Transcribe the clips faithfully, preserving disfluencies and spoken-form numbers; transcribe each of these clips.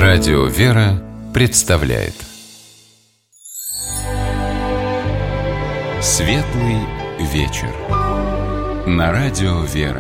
Радио «Вера» представляет Светлый вечер на Радио «Вера».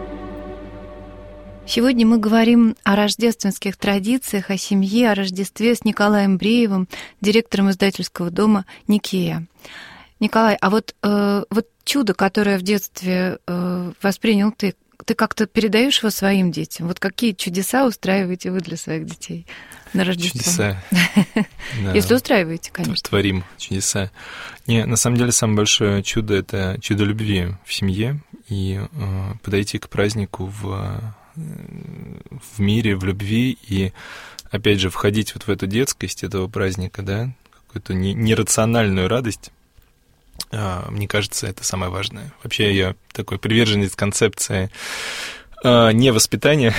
Сегодня мы говорим о рождественских традициях, о семье, о Рождестве с Николаем Бреевым, директором издательского дома «Никея». Николай, а вот, э, вот чудо, которое в детстве э, воспринял ты, ты как-то передаешь его своим детям? Вот какие чудеса устраиваете вы для своих детей на Рождество? Чудеса. Если устраиваете, конечно. Творим чудеса. Не, на самом деле, самое большое чудо — это чудо любви в семье. И э, подойти к празднику в, в мире, в любви. И, опять же, входить вот в эту детскость этого праздника, да, какую-то нерациональную радость. Мне кажется, это самое важное. Вообще, я такой приверженец концепции э, невоспитания.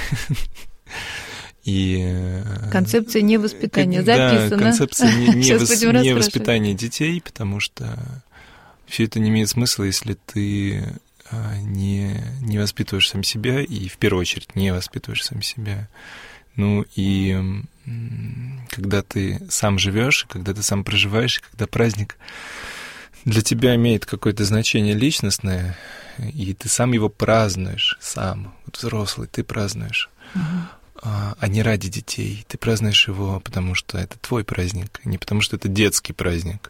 И, концепция невоспитания записана. Да, концепция не, не вос, невоспитания детей, потому что все это не имеет смысла, если ты не, не воспитываешь сам себя, и в первую очередь не воспитываешь сам себя. Ну и когда ты сам живешь, когда ты сам проживаешь, когда праздник для тебя имеет какое-то значение личностное, и ты сам его празднуешь, сам, вот взрослый, ты празднуешь, угу. а, а не ради детей. Ты празднуешь его, потому что это твой праздник, не потому что это детский праздник,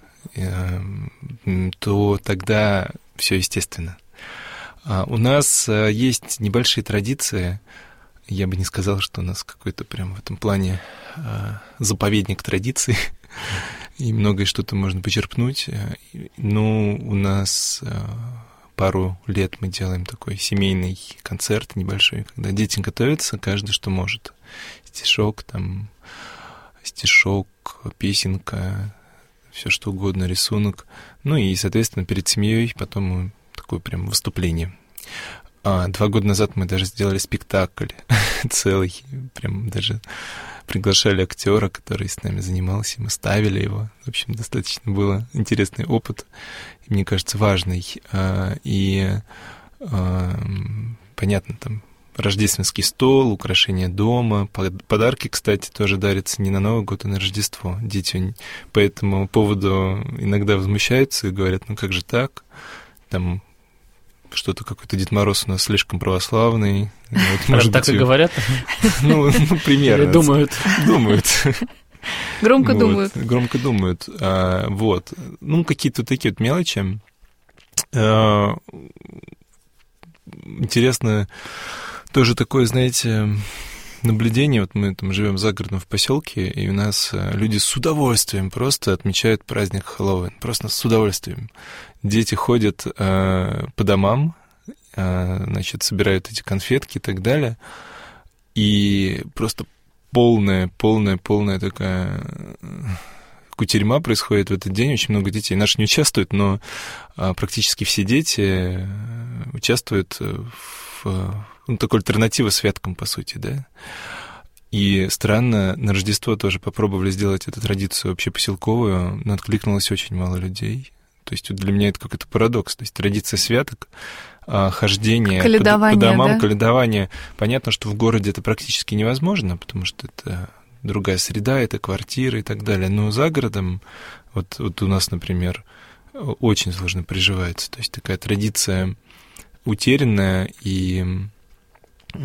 то тогда все естественно. А у нас есть небольшие традиции. Я бы не сказал, что у нас какой-то прям в этом плане заповедник традиций, и многое что-то можно почерпнуть. Но у нас пару лет мы делаем такой семейный концерт небольшой, когда дети готовятся, каждый что может. Стишок, там, стишок, песенка, все что угодно, рисунок. Ну и, соответственно, перед семьей потом такое прям выступление. А, два года назад мы даже сделали спектакль целый, прям даже приглашали актера, который с нами занимался, мы ставили его. В общем, достаточно был интересный опыт, и, мне кажется, важный. А, и а, понятно, там рождественский стол, украшения дома, подарки, кстати, тоже дарятся не на Новый год, а на Рождество. Дети по этому поводу иногда возмущаются и говорят, ну как же так, там что-то какой-то Дед Мороз у нас слишком православный. Вот, может так быть, и говорят? Ну, ну примерно. Или думают? Думают. Громко вот, думают. Громко думают. А, вот. Ну, какие-то такие вот мелочи. А, интересно, тоже такое, знаете, наблюдение. Вот мы там живем за городом в поселке, и у нас люди с удовольствием просто отмечают праздник Хэллоуин. Просто с удовольствием. Дети ходят э, по домам, э, значит, собирают эти конфетки и так далее. И просто полная, полная, полная такая кутерьма происходит в этот день. Очень много детей. Наши не участвуют, но э, практически все дети участвуют в... Ну, такой альтернатива святкам, по сути, да. И странно, на Рождество тоже попробовали сделать эту традицию общепоселковую, но откликнулось очень мало людей. То есть для меня это какой-то парадокс. То есть традиция святок, хождение по, по домам, да? Каледование. Понятно, что в городе это практически невозможно, потому что это другая среда, это квартиры и так далее. Но за городом, вот, вот у нас, например, очень сложно приживается. То есть такая традиция утерянная, и в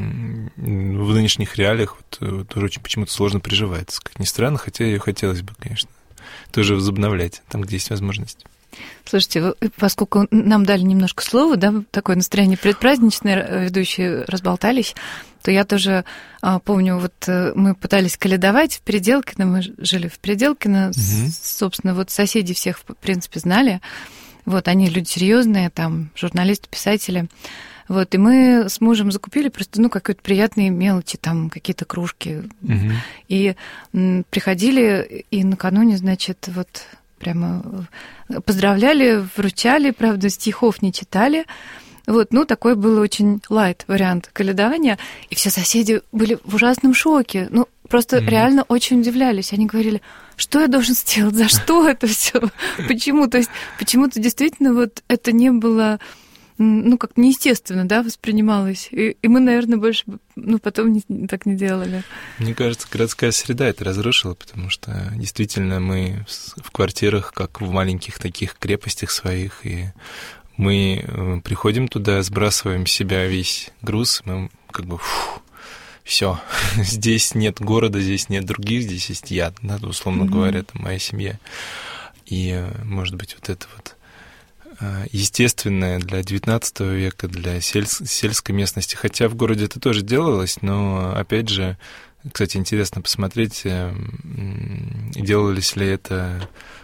нынешних реалиях вот, тоже очень почему-то сложно приживается, как ни странно, хотя ее хотелось бы, конечно, тоже возобновлять, там, где есть возможность. Слушайте, поскольку нам дали немножко слова, да, такое настроение предпраздничное, ведущие разболтались, то я тоже а, помню, вот мы пытались каледовать в Переделкино, мы жили в Переделкино, угу. Собственно, вот соседи всех, в принципе, знали, вот, они люди серьезные, там, журналисты, писатели. Вот, и мы с мужем закупили просто, ну, какие-то приятные мелочи, там, какие-то кружки. Угу. И м, приходили, и накануне, значит, вот прямо поздравляли, вручали, правда, стихов не читали. Вот, ну, такой был очень лайт вариант каледования. И все соседи были в ужасном шоке. Ну, просто mm-hmm. реально очень удивлялись. Они говорили, что я должен сделать, за что это все, почему? То есть почему-то действительно вот это не было ну, как неестественно, да, воспринималось. И, и мы, наверное, больше, ну, потом не, так не делали. Мне кажется, городская среда это разрушила, потому что действительно мы в квартирах, как в маленьких таких крепостях своих, и мы приходим туда, сбрасываем с себя весь груз, мы как бы, фу, все, здесь нет города, здесь нет других, здесь есть я, да, условно mm-hmm. говоря, это моя семья. И, может быть, вот это вот естественное для девятнадцатого века, для сель- сельской местности, хотя в городе это тоже делалось, но, опять же, кстати, интересно посмотреть, делались ли это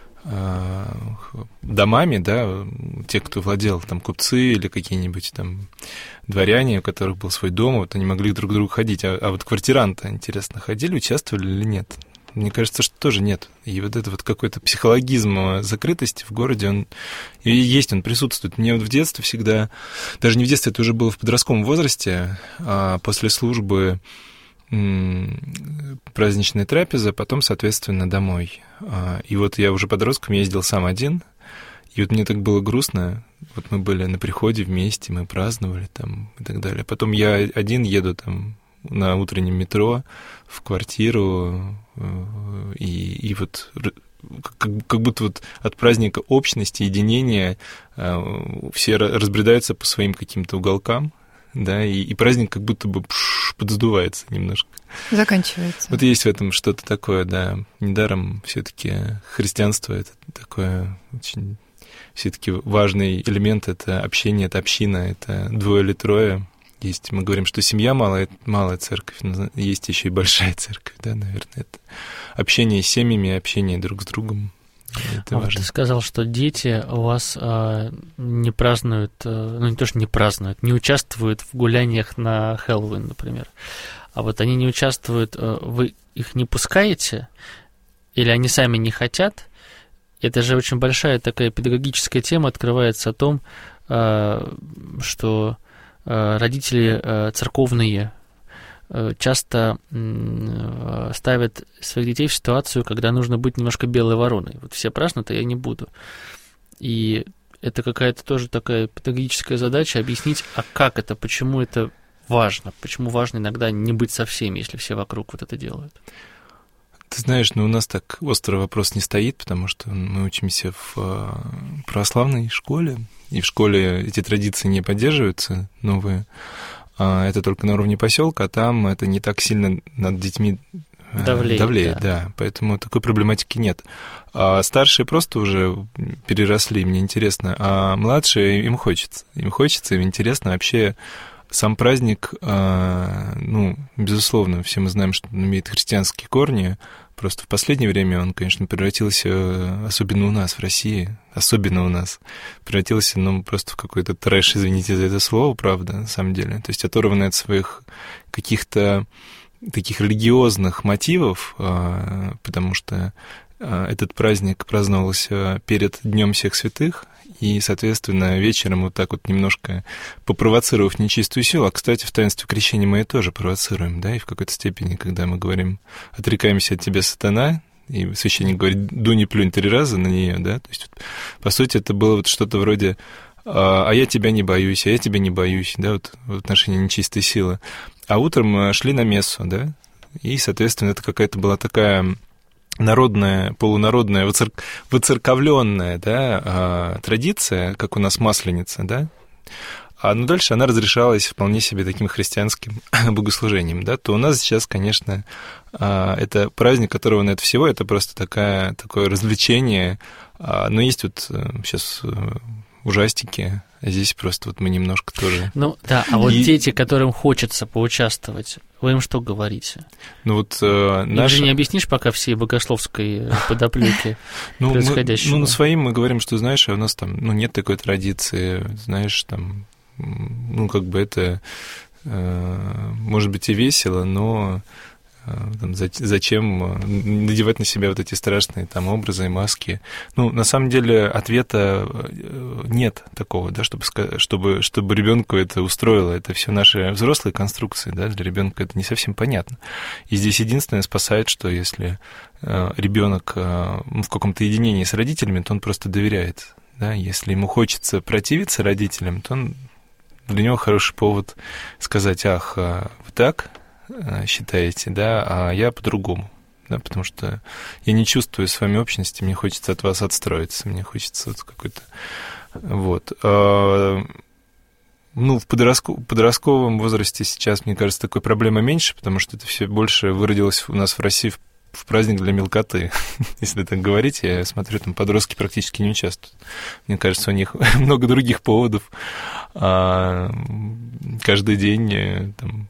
домами, да, те, кто владел, там, купцы или какие-нибудь там дворяне, у которых был свой дом, вот они могли друг к другу ходить, а, а вот квартиранты, интересно, ходили, участвовали или нет? Мне кажется, что тоже нет. И вот это вот какой-то психологизм закрытости в городе, он и есть, он присутствует. Мне вот в детстве всегда, даже не в детстве, это уже было в подростковом возрасте, а после службы праздничная трапеза, потом, соответственно, домой. И вот я уже подростком ездил сам один, и вот мне так было грустно. Вот мы были на приходе вместе, мы праздновали там и так далее. Потом я один еду там на утреннем метро в квартиру, и, и вот как, как будто вот от праздника общности, единения все разбредаются по своим каким-то уголкам, да, и, и праздник как будто бы пш, подсдувается немножко. Заканчивается. Вот есть в этом что-то такое, да. Недаром все-таки христианство — это такое очень все-таки важный элемент, это общение, это община, это двое или трое. Есть, мы говорим, что семья малая, малая церковь, но есть еще и большая церковь, да, наверное, это общение с семьями, общение друг с другом. Это а важно. Ты сказал, что дети у вас а, не празднуют, а, ну не то, что не празднуют, не участвуют в гуляниях на Хэллоуин, например. А вот они не участвуют, а, вы их не пускаете, или они сами не хотят? Это же очень большая такая педагогическая тема открывается о том, а, что а, родители а, церковные часто ставят своих детей в ситуацию, когда нужно быть немножко белой вороной. Вот все празднуют, а я не буду. И это какая-то тоже такая педагогическая задача объяснить, а как это, почему это важно, почему важно иногда не быть со всеми, если все вокруг вот это делают. Ты знаешь, ну у нас так острый вопрос не стоит, потому что мы учимся в православной школе, и в школе эти традиции не поддерживаются, новые. Это только на уровне поселка, а там это не так сильно над детьми давлеет, давлеет да. да, поэтому такой проблематики нет. А старшие просто уже переросли, мне интересно, а младшие им хочется, им хочется, им интересно вообще. Сам праздник, ну, безусловно, все мы знаем, что он имеет христианские корни, просто в последнее время он, конечно, превратился, особенно у нас, в России, особенно у нас, превратился, ну, просто в какой-то трэш, извините за это слово, правда, на самом деле, то есть оторванный от своих каких-то таких религиозных мотивов, потому что этот праздник праздновался перед Днем всех святых, и, соответственно, вечером вот так вот немножко попровоцировав нечистую силу, а, кстати, в таинстве крещения мы ее тоже провоцируем, да, и в какой-то степени, когда мы говорим «отрекаемся от тебя, сатана», и священник говорит «дунь и плюнь три раза на нее», да, то есть, вот, по сути, это было вот что-то вроде «а я тебя не боюсь, а я тебя не боюсь», да, вот в отношении нечистой силы. А утром шли на мессу, да, и, соответственно, это какая-то была такая народная, полународная, воцерковленная, да, традиция, как у нас Масленица, да, а ну, дальше она разрешалась вполне себе таким христианским богослужением, да, то у нас сейчас, конечно, это праздник, которого нет всего, это просто такая, такое развлечение, но есть вот сейчас ужастики, а здесь просто вот мы немножко тоже... Ну да, а вот и... дети, которым хочется поучаствовать, вы им что говорите? Ну вот э, наша... Им же не объяснишь пока всей богословской подоплеки ну, происходящего. Мы, ну, своим мы говорим, что, знаешь, у нас там ну, нет такой традиции, знаешь, там, ну, как бы это, э, может быть, и весело, но... Там, зачем надевать на себя вот эти страшные там образы и маски? Ну, на самом деле, ответа нет такого, да, чтобы, чтобы, чтобы ребенку это устроило. Это все наши взрослые конструкции, да, для ребенка это не совсем понятно. И здесь единственное спасает, что если ребенок в каком-то единении с родителями, то он просто доверяет. да, если ему хочется противиться родителям, то он, для него хороший повод сказать: ах, вы так считаете, да, а я по-другому, да, потому что я не чувствую с вами общности, мне хочется от вас отстроиться, мне хочется вот какой-то, вот. Ну, в подростку, подростковом возрасте сейчас, мне кажется, такой проблемы меньше, потому что это все больше выродилось у нас в России в, в праздник для мелкоты. Если так говорить, я смотрю, там подростки практически не участвуют. Мне кажется, у них много других поводов. А каждый день там,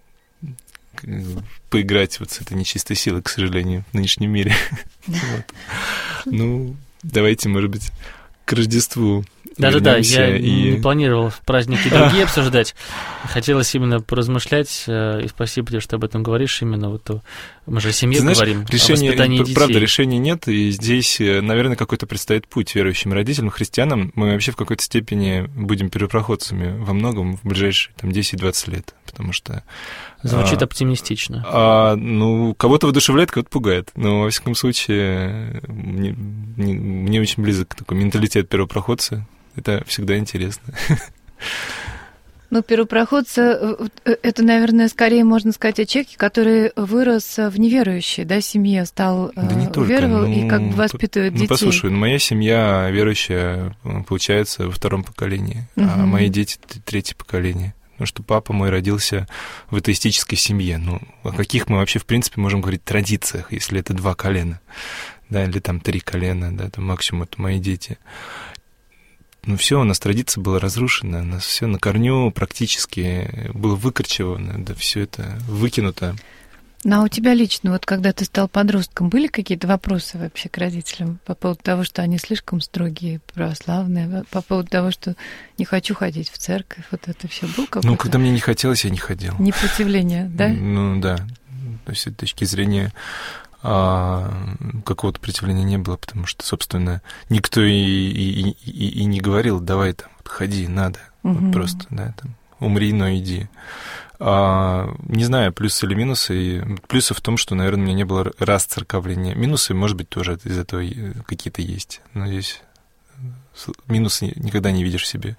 поиграть вот с этой нечистой силой, к сожалению, в нынешнем мире. Вот. Ну, давайте, может быть, к Рождеству. Да-да-да, я и... не планировал праздники другие обсуждать. Хотелось именно поразмышлять, и спасибо тебе, что об этом говоришь, именно вот мы же о семье Знаешь, говорим, решение, о воспитании детей. Правда, решения нет, и здесь, наверное, какой-то предстоит путь верующим родителям, христианам. Мы вообще в какой-то степени будем первопроходцами во многом в ближайшие там, десять-двадцать лет, потому что... Звучит а, оптимистично. А, ну, кого-то воодушевляет, кого-то пугает, но, во всяком случае, мне, мне, мне очень близок такой менталитет первопроходца. Это всегда интересно. Ну, первопроходца, это, наверное, скорее можно сказать о человеке, который вырос в неверующей, да, семье, стал да не только, веровал ну, и как бы воспитывает ну, детей. Ну, послушай, ну, моя семья верующая, получается, во втором поколении, угу. а мои дети — третье поколение. Потому что папа мой родился в атеистической семье. Ну, о каких мы вообще, в принципе, можем говорить традициях, если это два колена, да, или там три колена, да, там максимум это мои дети. Ну, все, у нас традиция была разрушена, у нас все на корню практически было выкорчевано, да, все это выкинуто. Ну, а у тебя лично, вот когда ты стал подростком, были какие-то вопросы вообще к родителям по поводу того, что они слишком строгие, православные, по поводу того, что не хочу ходить в церковь, вот это все было какое-то? Ну, когда мне не хотелось, я не ходил. Непротивление, да? Ну, да. То есть, с этой точки зрения... А какого-то противления не было, потому что, собственно, никто и, и, и, и не говорил: давай там, вот, ходи, надо, угу. вот просто, да, там, умри, но иди. А, не знаю, плюсы или минусы. Плюсы в том, что, наверное, у меня не было расцерковления. Минусы, может быть, тоже из этого какие-то есть. Но здесь минусы никогда не видишь в себе.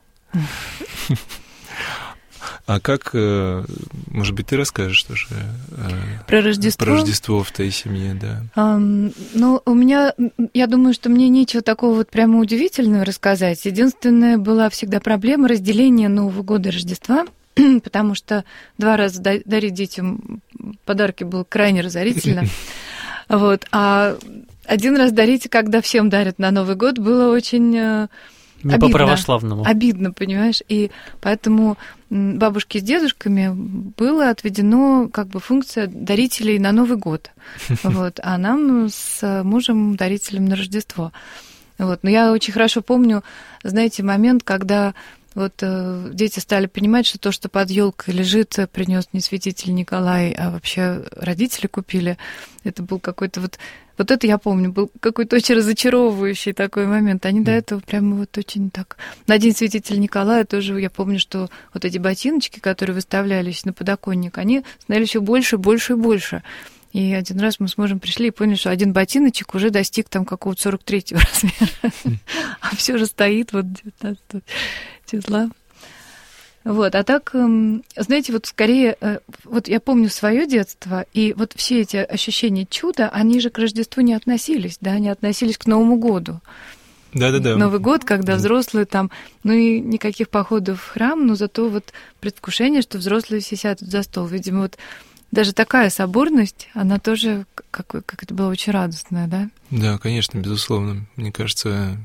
А как, может быть, ты расскажешь тоже про Рождество? Про Рождество в твоей семье, да. Um, ну, у меня, я думаю, что мне нечего такого вот прямо удивительного рассказать. Единственная была всегда проблема разделения Нового года и Рождества, потому что два раза дарить детям подарки было крайне разорительно. Вот. А один раз дарить, когда всем дарят на Новый год, было очень... Не обидно, по-православному. Обидно, понимаешь? И поэтому бабушке с дедушками было отведено как бы функция дарителей на Новый год. Вот, а нам с мужем дарителем на Рождество. Вот. Но я очень хорошо помню, знаете, момент, когда вот э, дети стали понимать, что то, что под елкой лежит, принес не святитель Николай, а вообще родители купили. Это был какой-то вот... Вот это я помню, был какой-то очень разочаровывающий такой момент. Они mm. до этого прямо вот очень так... На День святителя Николая тоже я помню, что вот эти ботиночки, которые выставлялись на подоконник, они становились все больше, больше и больше. И один раз мы с мужем пришли и поняли, что один ботиночек уже достиг там какого-то сорок третьего размера. Mm. А все же стоит вот девятнадцатого числа. Вот, а так, знаете, вот скорее, вот я помню свое детство, и вот все эти ощущения чуда, они же к Рождеству не относились, да, они относились к Новому году. Да-да-да. Новый год, когда взрослые там, ну и никаких походов в храм, но зато вот предвкушение, что взрослые все сядут за стол. Видимо, вот даже такая соборность, она тоже, как, как это было очень радостная, да? Да, конечно, безусловно. Мне кажется...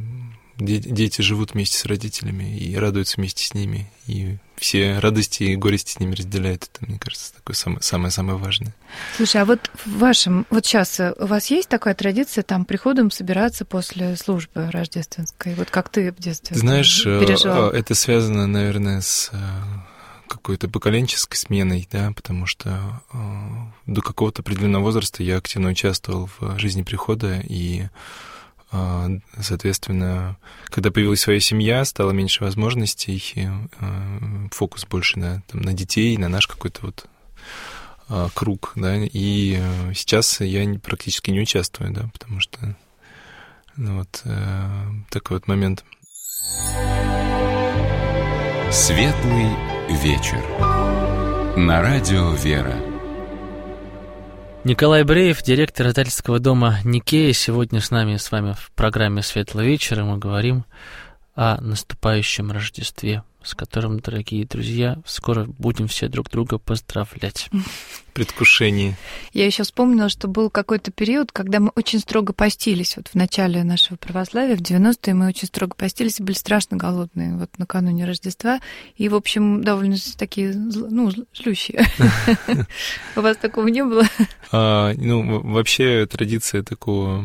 Дети живут вместе с родителями и радуются вместе с ними, и все радости и горести с ними разделяют. Это, мне кажется, такое самое-самое важное. Слушай, а вот в вашем, вот сейчас у вас есть такая традиция там приходом собираться после службы рождественской? Вот как ты в детстве Знаешь, переживал? Это связано, наверное, с какой-то поколенческой сменой, да, потому что до какого-то определенного возраста я активно участвовал в жизни прихода, и соответственно, когда появилась своя семья, стало меньше возможностей, фокус больше на, там, на детей, на наш какой-то вот круг, да, и сейчас я практически не участвую, да, потому что ну, вот такой вот момент. Светлый вечер. На радио «Вера». Николай Бреев, директор издательского дома «Никея», сегодня с нами, с вами в программе «Светлый вечер», и мы говорим о наступающем Рождестве, с которым, дорогие друзья, скоро будем все друг друга поздравлять. Предвкушение. Я еще вспомнила, что был какой-то период, когда мы очень строго постились. Вот в начале нашего православия, в девяностые, мы очень строго постились и были страшно голодные вот накануне Рождества. И, в общем, довольно такие, ну, злющие. У вас такого не было? Ну, вообще традиция такого...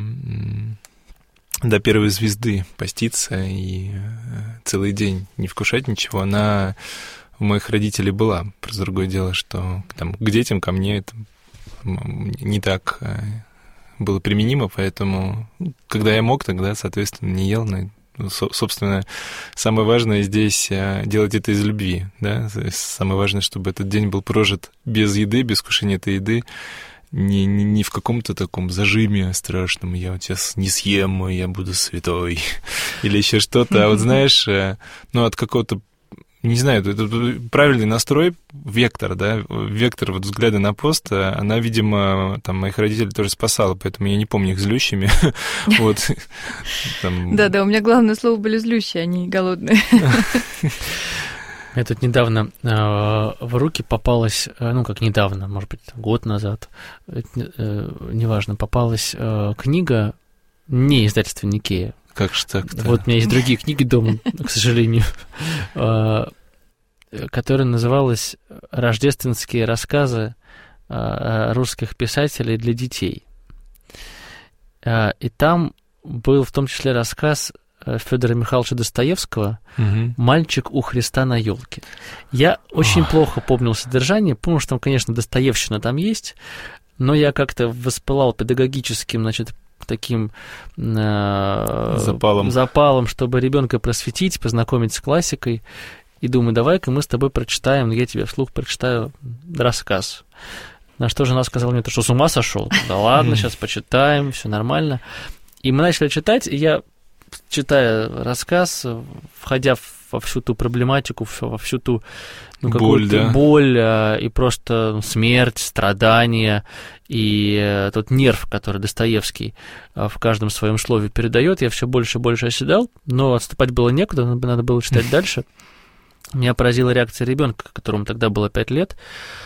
до первой звезды поститься и целый день не вкушать ничего, она у моих родителей была. Просто другое дело, что там, к детям, ко мне это не так было применимо, поэтому когда я мог, тогда, соответственно, не ел. Но, собственно, самое важное здесь делать это из любви. Да? Самое важное, чтобы этот день был прожит без еды, без вкушения этой еды, Не, не, не в каком-то таком зажиме страшном, я вот сейчас не съем, я буду святой, или еще что-то. А вот знаешь, ну, от какого-то, не знаю, это правильный настрой, вектор, да, вектор вот взгляда на пост, она, видимо, там, моих родителей тоже спасала, поэтому я не помню их злющими. Вот. Да-да, у меня главное слово были злющие, а не голодные. Мне тут недавно э, в руки попалась, э, ну, как недавно, может быть, год назад, э, э, неважно, попалась э, книга не издательства «Никея». Как же так-то? Вот у меня есть другие книги дома, к сожалению, э, которая называлась «Рождественские рассказы э, русских писателей для детей». Э, и там был в том числе рассказ Федора Михайловича Достоевского угу. «Мальчик у Христа на елке». Я очень Ох. плохо помнил содержание, помню, что там, конечно, достоевщина там есть, но я как-то воспылал педагогическим, значит, таким э, запалом. запалом, чтобы ребенка просветить, познакомить с классикой, и думаю, давай-ка мы с тобой прочитаем, я тебе вслух прочитаю рассказ. На что жена сказала мне, ты что, с ума сошел? Да ладно, сейчас почитаем, все нормально. И мы начали читать, и я, читая рассказ, входя во всю ту проблематику, во всю ту ну, боль, да? боль и просто смерть, страдания, и тот нерв, который Достоевский в каждом своем слове передает, я все больше и больше оседал, но отступать было некуда, надо было читать дальше. Меня поразила реакция ребенка, которому тогда было пять лет,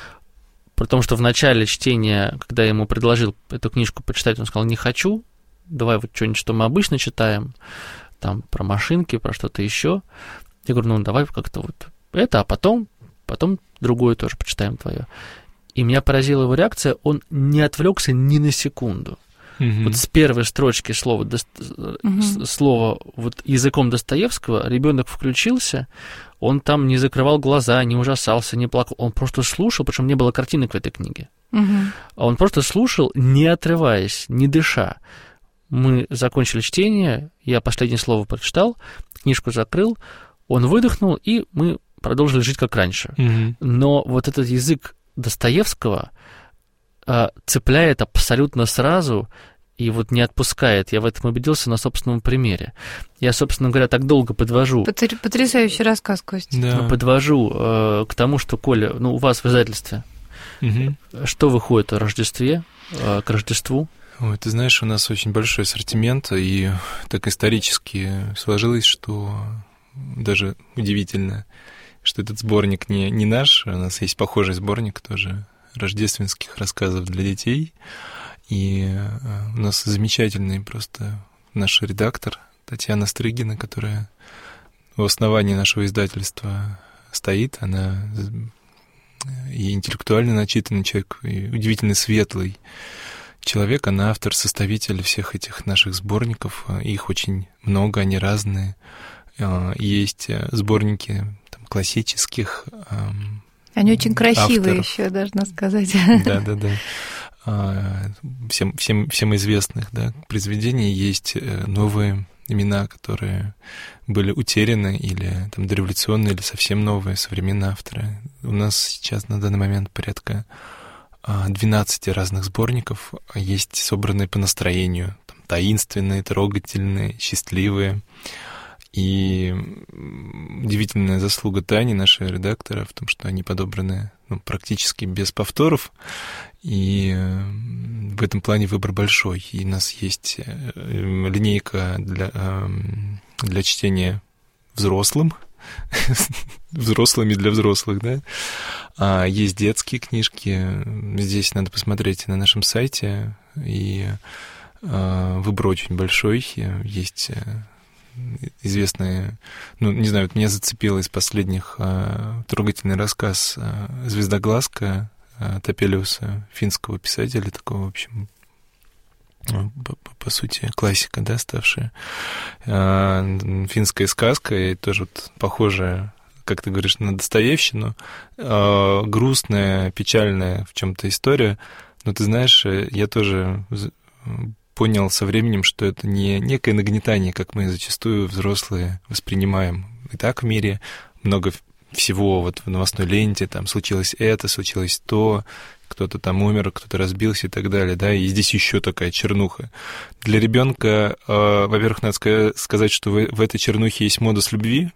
при том, что в начале чтения, когда я ему предложил эту книжку почитать, он сказал, не хочу, давай вот что-нибудь, что мы обычно читаем, там, про машинки, про что-то еще. Я говорю, ну, давай как-то вот это, а потом, потом другое тоже почитаем твое. И меня поразила его реакция, он не отвлекся ни на секунду. Mm-hmm. Вот с первой строчки слова, mm-hmm. слова вот языком Достоевского ребенок включился, он там не закрывал глаза, не ужасался, не плакал, он просто слушал, причем не было картинок в этой книге. Mm-hmm. Он просто слушал, не отрываясь, не дыша. Мы закончили чтение, я последнее слово прочитал, книжку закрыл, он выдохнул, и мы продолжили жить как раньше. Mm-hmm. Но вот этот язык Достоевского а, цепляет абсолютно сразу и вот не отпускает. Я в этом убедился на собственном примере. Я, собственно говоря, так долго подвожу... Потрясающий рассказ, Костя. Да. Подвожу э, к тому, что, Коля, ну, у вас в издательстве, mm-hmm. что выходит о Рождестве, э, к Рождеству? Ой, ты знаешь, у нас очень большой ассортимент, и так исторически сложилось, что даже удивительно, что этот сборник не, не наш, у нас есть похожий сборник тоже рождественских рассказов для детей, и у нас замечательный просто наш редактор Татьяна Стрыгина, которая в основании нашего издательства стоит, она и интеллектуально начитанный человек, и удивительно светлый человек, она автор, составитель всех этих наших сборников, их очень много, они разные. Есть сборники там, классических Они очень красивые авторов. Еще, должна сказать. Да, да, да. Всем, всем, всем известных да, произведений есть новые имена, которые были утеряны, или там дореволюционные, или совсем новые, современные авторы. У нас сейчас на данный момент порядка двенадцать разных сборников, есть собранные по настроению, там, таинственные, трогательные, счастливые. И удивительная заслуга Тани, нашего редактора, в том, что они подобраны ну, практически без повторов. И в этом плане выбор большой. И у нас есть линейка для, для чтения взрослым, взрослыми для взрослых, да. А есть детские книжки. Здесь надо посмотреть на нашем сайте. И выбор очень большой. Есть известные, ну, не знаю, вот меня зацепило из последних а, трогательный рассказ а, «Звездоглазка» а, Топелиуса, финского писателя, такого, в общем, ну, по, по сути, классика, да, ставшая. А, финская сказка, и тоже вот похожая, как ты говоришь, на Достоевщину, а, грустная, печальная в чем-то история, но ты знаешь, я тоже понял со временем, что это не некое нагнетание, как мы зачастую взрослые воспринимаем. И так в мире много всего, вот в новостной ленте, там случилось это, случилось то, кто-то там умер, кто-то разбился и так далее, да, и здесь еще такая чернуха. Для ребенка, э, во-первых, надо сказать, что в, в этой чернухе есть модус любви,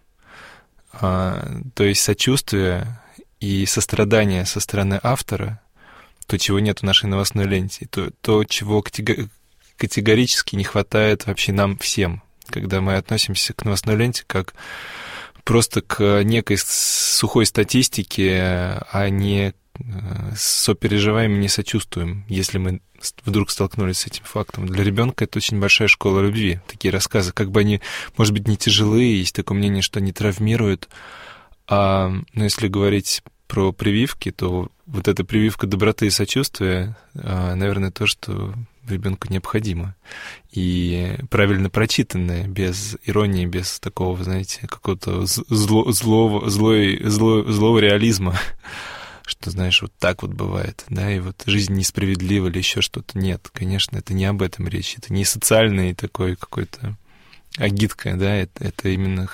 э, то есть сочувствие и сострадание со стороны автора, то, чего нет в нашей новостной ленте, то, то чего категорически не хватает вообще нам всем, когда мы относимся к новостной ленте как просто к некой сухой статистике, а не сопереживаем и не сочувствуем, если мы вдруг столкнулись с этим фактом. Для ребенка это очень большая школа любви. Такие рассказы, как бы они, может быть, не тяжелые, есть такое мнение, что они травмируют, а, но если говорить про прививки, то вот эта прививка доброты и сочувствия, а, наверное, то, что ребенку необходимо. И правильно прочитанное, без иронии, без такого, знаете, какого-то зло, злого, злой, зло, злого реализма, что, знаешь, вот так вот бывает, да, и вот жизнь несправедлива или еще что-то. Нет, конечно, это не об этом речь, это не социальный такой какой-то агитка, да, это, это именно...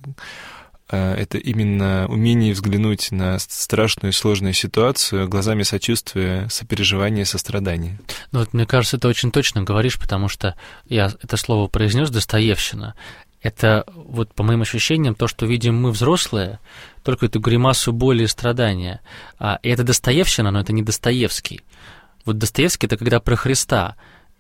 Это именно умение взглянуть на страшную и сложную ситуацию глазами сочувствия, сопереживания, сострадания. Ну вот, мне кажется, ты очень точно говоришь, потому что я это слово произнес, Достоевщина. Это, вот по моим ощущениям, то, что видим мы, взрослые, только эту гримасу боли и страдания. И это Достоевщина, но это не Достоевский. Вот Достоевский — это когда про Христа.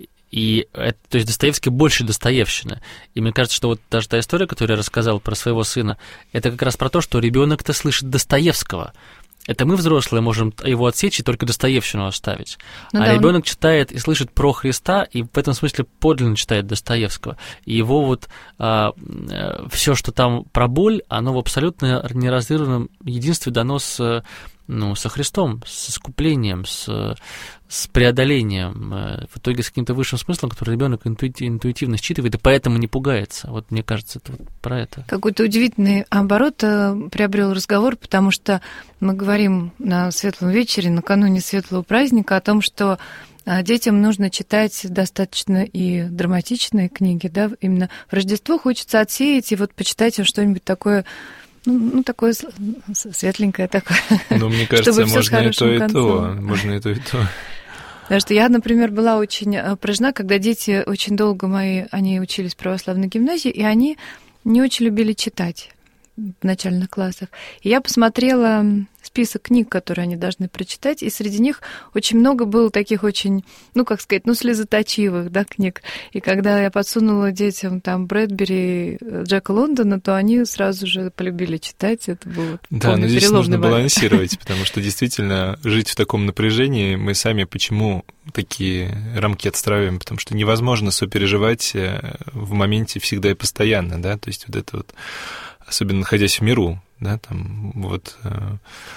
И это, то есть Достоевский больше Достоевщины. И мне кажется, что вот даже та история, которую я рассказал про своего сына, это как раз про то, что ребенок-то слышит Достоевского. Это мы, взрослые, можем его отсечь и только Достоевщину оставить. Ну, а да, ребенок он... читает и слышит про Христа, и в этом смысле подлинно читает Достоевского. И его вот а, все, что там про боль, оно в абсолютно неразрывном единстве дано с, ну, со Христом, с искуплением, с, с преодолением, в итоге с каким-то высшим смыслом, который ребенок интуитивно считывает, и поэтому не пугается. Вот мне кажется, это вот про это. Какой-то удивительный оборот приобрел разговор, потому что мы говорим на светлом вечере, накануне светлого праздника, о том, что детям нужно читать достаточно и драматичные книги, да, именно в Рождество хочется отсеять и вот почитать им что-нибудь такое, ну, ну такое светленькое такое. Ну, мне кажется, можно и то, и то. Можно и то, и то. Потому что я, например, была очень поражена, когда дети очень долго мои, они учились в православной гимназии, и они не очень любили читать в начальных классах. И я посмотрела список книг, которые они должны прочитать, и среди них очень много было таких очень, ну, как сказать, ну, слезоточивых, да, книг. И когда я подсунула детям там Брэдбери, Джека Лондона, то они сразу же полюбили читать. Это было да, но здесь нужно балансировать, потому что действительно жить в таком напряжении мы сами почему такие рамки отстраиваем, потому что невозможно сопереживать в моменте всегда и постоянно, да, то есть вот это вот, особенно находясь в миру, да, там вот э,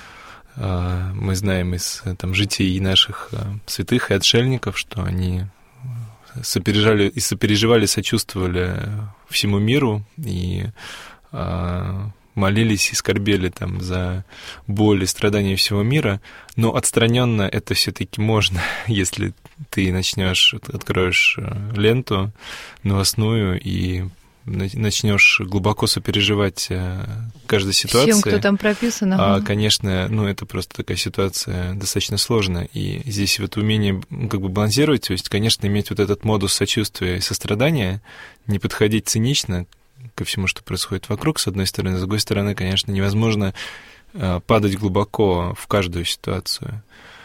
э, мы знаем из там житий наших э, святых и отшельников, что они сопереживали и сопереживали, сочувствовали всему миру и э, молились и скорбели там за боль и страдания всего мира, но отстраненно это все-таки можно, если ты начнешь, откроешь ленту новостную и начнешь глубоко сопереживать каждой ситуации. Всем, кто там прописан. А, конечно, ну, это просто такая ситуация достаточно сложная. И здесь вот умение как бы балансировать, то есть, конечно, иметь вот этот модус сочувствия и сострадания, не подходить цинично ко всему, что происходит вокруг, с одной стороны. С другой стороны, конечно, невозможно падать глубоко в каждую ситуацию.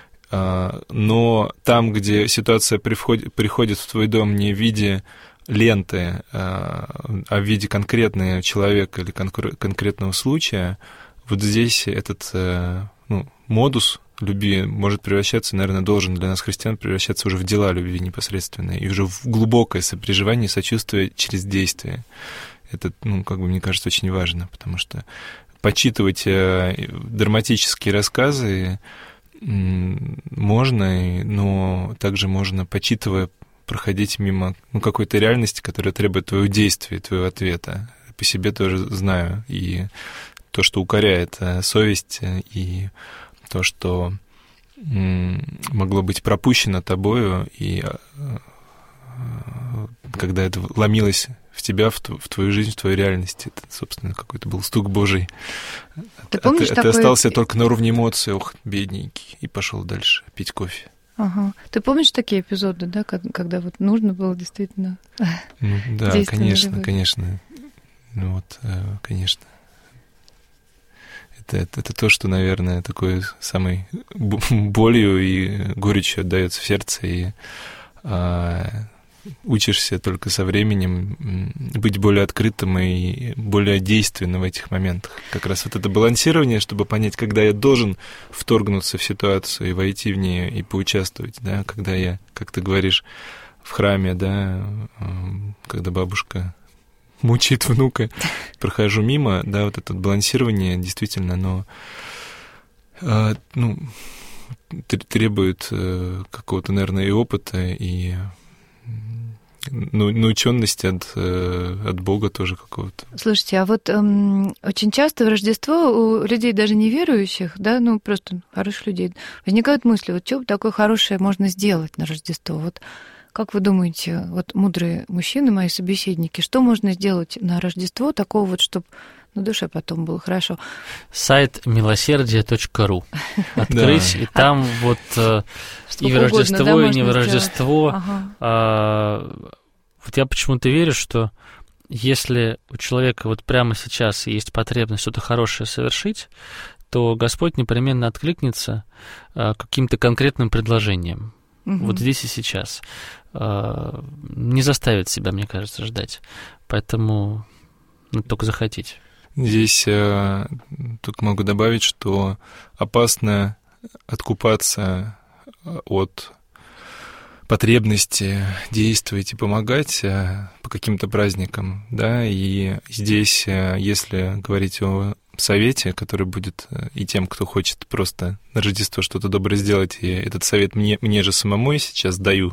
Но там, где ситуация приходит, приходит в твой дом не в виде ленты, а в виде конкретного человека или конкретного случая, вот здесь этот, ну, модус любви может превращаться, наверное, должен для нас, христиан, превращаться уже в дела любви непосредственно, и уже в глубокое сопереживание и сочувствие через действие. Это, ну, как бы, мне кажется, очень важно, потому что почитывать драматические рассказы можно, но также можно, почитывая, проходить мимо, ну, какой-то реальности, которая требует твоего действия, твоего ответа. По себе тоже знаю. И то, что укоряет совесть, и то, что могло быть пропущено тобою, и когда это ломилось в тебя, в твою жизнь, в твою реальность, это, собственно, какой-то был стук Божий. Ты помнишь, а ты, такой... ты остался только на уровне эмоций, ох, бедненький, и пошел дальше пить кофе. Ага. Ты помнишь такие эпизоды, да, когда вот нужно было действительно ну, да, конечно, любовь. конечно. Ну вот, конечно. Это, это, это то, что, наверное, такой самой болью и горечью отдается в сердце, и а, учишься только со временем быть более открытым и более действенным в этих моментах. Как раз вот это балансирование, чтобы понять, когда я должен вторгнуться в ситуацию и войти в нее и поучаствовать, да, когда я, как ты говоришь, в храме, да, когда бабушка мучает внука, прохожу мимо, да, вот это балансирование действительно, оно, ну, требует какого-то, наверное, и опыта, и наученности от, от Бога тоже какого-то. Слушайте, а вот эм, очень часто в Рождество у людей, даже неверующих, да, ну просто хороших людей, возникают мысли, вот что такое хорошее можно сделать на Рождество? Вот как вы думаете, вот мудрые мужчины, мои собеседники, что можно сделать на Рождество такого вот, чтобы на душе потом было хорошо? Сайт милосердие точка ру открыть, и там вот и в Рождество, и не в Рождество. Вот я почему-то верю, что если у человека вот прямо сейчас есть потребность что-то хорошее совершить, то Господь непременно откликнется каким-то конкретным предложением. Угу. Вот здесь и сейчас. Не заставит себя, мне кажется, ждать. Поэтому надо только захотеть. Здесь э, только могу добавить, что опасно откупаться от потребности действовать и помогать по каким-то праздникам, да, и здесь, если говорить о совете, который будет и тем, кто хочет просто на Рождество что-то доброе сделать, и этот совет мне, мне же самому я сейчас даю,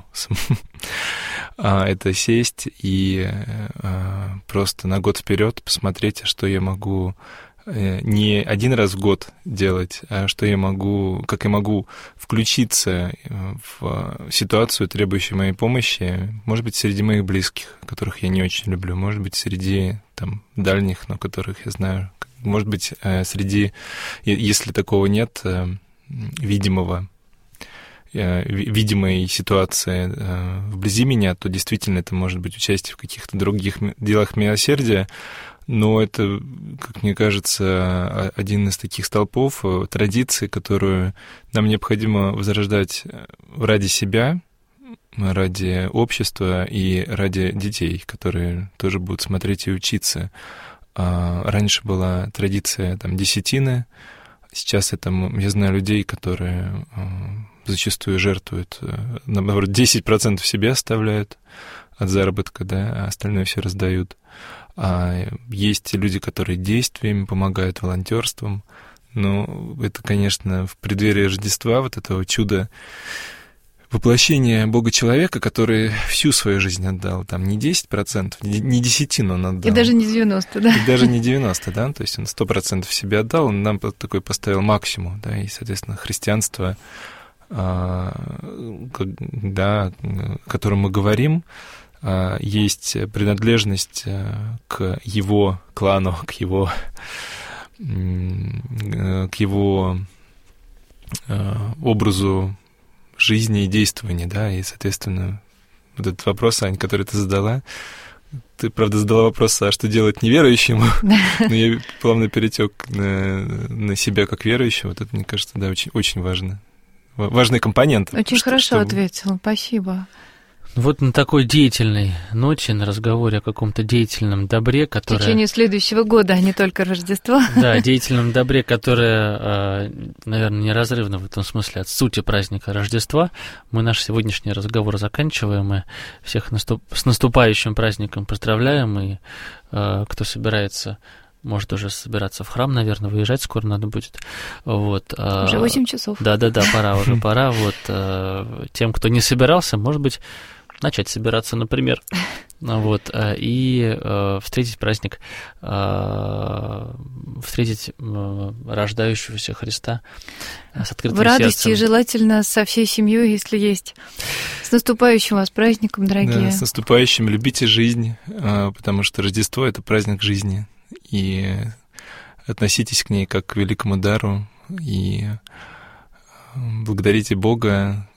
это сесть и просто на год вперед посмотреть, что я могу не один раз в год делать, а что я могу, как я могу включиться в ситуацию, требующую моей помощи, может быть, среди моих близких, которых я не очень люблю, может быть, среди там дальних, но которых я знаю, может быть, среди, если такого нет, видимого, видимой ситуации вблизи меня, то действительно это может быть участие в каких-то других делах милосердия. Но это, как мне кажется, один из таких столпов традиции, которую нам необходимо возрождать ради себя, ради общества и ради детей, которые тоже будут смотреть и учиться. Раньше была традиция там, десятины, сейчас это, я знаю людей, которые зачастую жертвуют, наоборот, десять процентов себе оставляют от заработка, да, а остальное все раздают. А есть люди, которые действиями помогают, волонтерством. Но это, конечно, в преддверии Рождества, вот этого чуда воплощения Бога-человека, который всю свою жизнь отдал, там не десять процентов, не десятину он отдал. И даже не девяносто, да? И даже не девяносто, да, то есть он сто процентов себе отдал, он нам такой поставил максимум, да, и, соответственно, христианство, да, о котором мы говорим, есть принадлежность к его клану, к его, к его образу жизни и действования, да, и, соответственно, вот этот вопрос, Ань, который ты задала, Ты, правда, задала вопрос, а что делать неверующему? Но я плавно перетек на, на себя как верующего. Вот это, мне кажется, да, очень, очень важно. Важный компонент. Очень что, хорошо чтобы... ответила, спасибо. Вот на такой деятельной ноте, на разговоре о каком-то деятельном добре, которое... В течение следующего года, а не только Рождество. Да, деятельном добре, которое, наверное, неразрывно в этом смысле от сути праздника Рождества. Мы наш сегодняшний разговор заканчиваем, и всех наступ... с наступающим праздником поздравляем, и кто собирается... Может уже собираться в храм, наверное, выезжать скоро надо будет. Вот. Уже восемь часов. Да-да-да, пора уже, пора. Вот. Тем, кто не собирался, может быть, начать собираться, например. Вот. И встретить праздник, встретить рождающегося Христа с открытым сердцем. В радости, и желательно со всей семьей, если есть. С наступающим вас праздником, дорогие. Да, с наступающим. Любите жизнь, потому что Рождество — это праздник жизни. И относитесь к ней как к великому дару, и благодарите Бога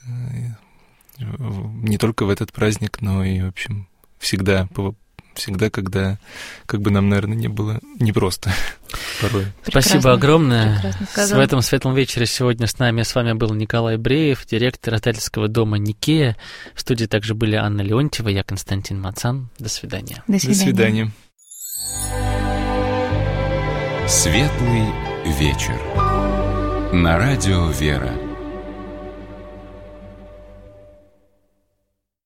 не только в этот праздник, но и, в общем, всегда, всегда, когда, как бы нам, наверное, не было непросто порой. Прекрасно. Спасибо огромное. В этом светлом вечере сегодня с нами, с вами был Николай Бреев, директор издательского дома «Никея». В студии также были Анна Леонтьева, я Константин Мацан. До свидания. До свидания. До свидания. Светлый вечер. На радио «Вера».